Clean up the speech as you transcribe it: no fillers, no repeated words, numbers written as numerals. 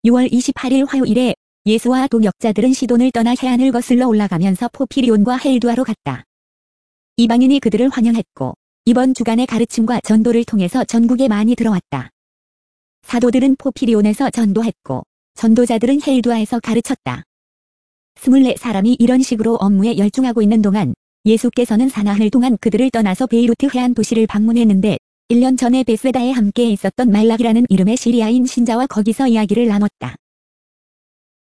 6월 28일 화요일에 예수와 동역자들은 시돈을 떠나 해안을 거슬러 올라가면서 포피리온과 헬두아로 갔다. 이방인이 그들을 환영했고 이번 주간의 가르침과 전도를 통해서 전국에 많이 들어왔다. 사도들은 포피리온에서 전도했고 전도자들은 헬두아에서 가르쳤다. 24사람이 이런 식으로 업무에 열중하고 있는 동안 예수께서는 사나흘 동안 그들을 떠나서 베이루트 해안 도시를 방문했는데 1년 전에 베세다에 함께 있었던 말락이라는 이름의 시리아인 신자와 거기서 이야기를 나눴다.